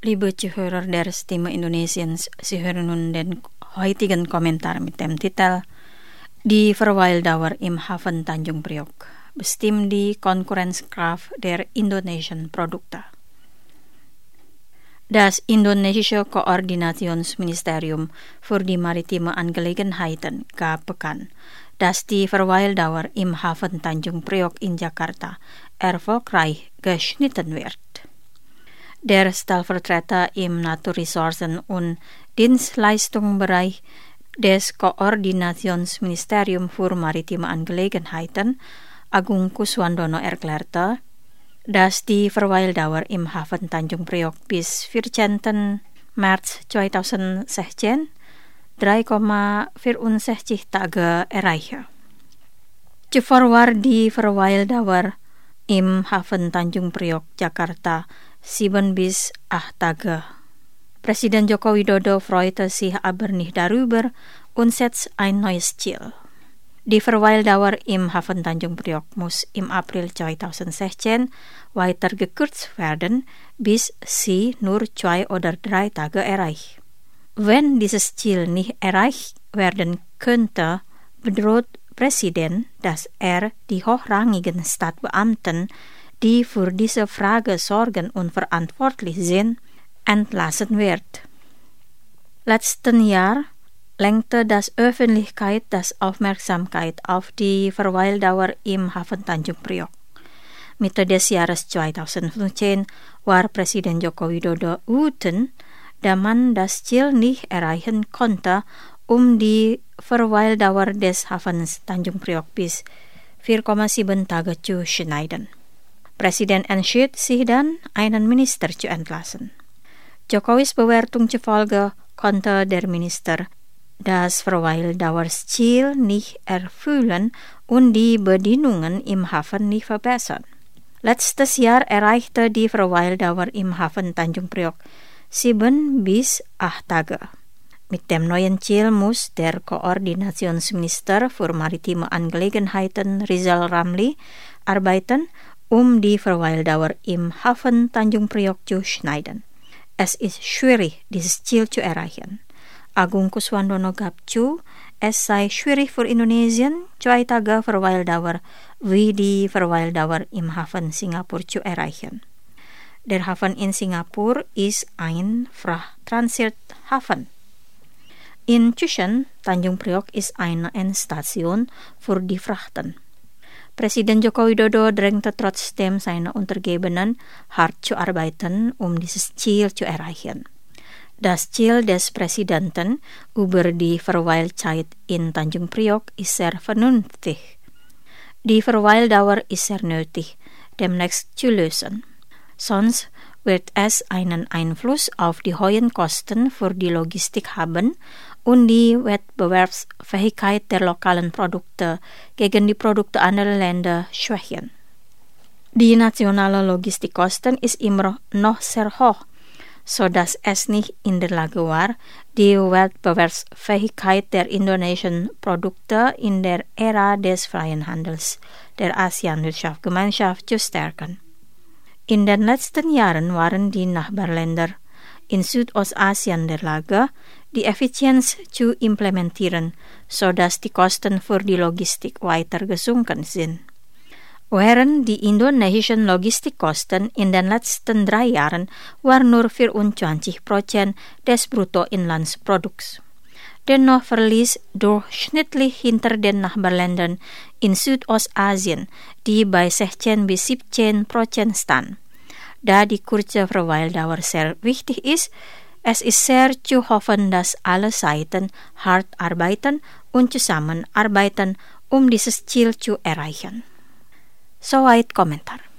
Liebe Zuhörer der Stimme Indonesiens, Sie hören nun den heutigen Kommentar mit dem Titel Die Verweildauer im Hafen Tanjung Priok, bestimmt die Konkurrenzkraft der indonesischen Produkte. Das indonesische Koordinationsministerium für die maritime Angelegenheiten gab bekannt, dass die Verweildauer im Hafen Tanjung Priok in Jakarta erfolgreich geschnitten wird. Der Stellvertreter im Naturressourcen- und Dienstleistungsbereich des Koordinationsministeriums für maritime Angelegenheiten, Agung Kuswandono, erklärte, dass die Verweildauer im Hafen Tanjung Priok bis 14. März 2016 3,64 Tage erreichte. Zuvor war die Verweildauer im Hafen Tanjung Priok, Jakarta 7 bis 8 Tage. Presiden Joko Widodo freute sich aber nicht darüber und setzt ein neues Ziel. Die Verweildauer im Hafen Tanjung Priok muss im April 2016 weiter gekürzt werden, bis sie nur 2 oder 3 Tage erreicht. Wenn dieses Ziel nicht erreicht werden könnte, bedroht Presiden, dass er die hochrangigen Staatsbeamten, die für diese Frage sorgen und verantwortlich sind, entlassen wird. Letzten Jahr lenkte das Öffentlichkeit das Aufmerksamkeit auf die Verweildauer im Hafen Tanjung Priok. Mitte des Jahres 2015 war Presiden Joko Widodo wütend, da man das Ziel nicht erreichen konnte, die Verweildauer des Hafens Tanjung Priok bis 4,7 Tage zu schneiden. Presiden entschied sich dann, einen Minister zu entlassen. Jokowis Bewertung zufolge konnte der Minister das Verweildauersziel nicht erfüllen und die Bedingungen im Hafen nicht verbessern. Letztes Jahr erreichte die Verweildauer im Hafen Tanjung Priok 7 bis 8 Tage. Mit dem neuen Ziel muss der Koordinationsminister für maritime Angelegenheiten Rizal Ramli arbeiten, die Verweildauer im Hafen Tanjung Priok zu schneiden. Es ist schwierig, dieses Ziel zu erreichen. Agung Kuswandono gab zu, es sei schwierig für Indonesien, 2 Tage Verweildauer wie die Verweildauer im Hafen Singapur zu erreichen. Der Hafen in Singapur ist ein Frachttransit-Hafen. Inzwischen, Tanjung Priok ist eine Endstation für die Frachten. Presiden Joko Widodo drängte trotzdem seine Untergebenen, hart zu arbeiten, dieses Ziel zu erreichen. Das Ziel des Präsidenten über die Verweilzeit in Tanjung Priok ist sehr vernünftig. Die Verweildauer ist sehr nötig, demnächst zu lösen. Sonst wird es einen Einfluss auf die hohen Kosten für die Logistik haben und die Wettbewerbsfähigkeit der lokalen Produkte gegen die Produkte anderer Länder schwächen. Die nationale Logistikkosten ist immer noch sehr hoch, sodass es nicht in der Lage war, die Wettbewerbsfähigkeit der indonesischen Produkte in der Ära des freien Handels der ASEAN-Wirtschaftsgemeinschaft zu stärken. In den letzten Jahren waren die Nachbarländer in Südostasien in der Lage, die Effizienz zu implementieren, sodass die Kosten für die Logistik weiter gesunken sind. Während die indonesischen Logistikkosten in den letzten 3 Jahren waren nur 24% des Bruttoinlandsprodukts. Dennoch verließ durchschnittlich hinter den Nachbarländern in Südostasien, die bei 16 bis 17% stand. Da die kurze Verweildauer sehr wichtig ist, es ist sehr zu hoffen, dass alle Seiten hart arbeiten und zusammenarbeiten, dieses Ziel zu erreichen. Soweit Kommentar.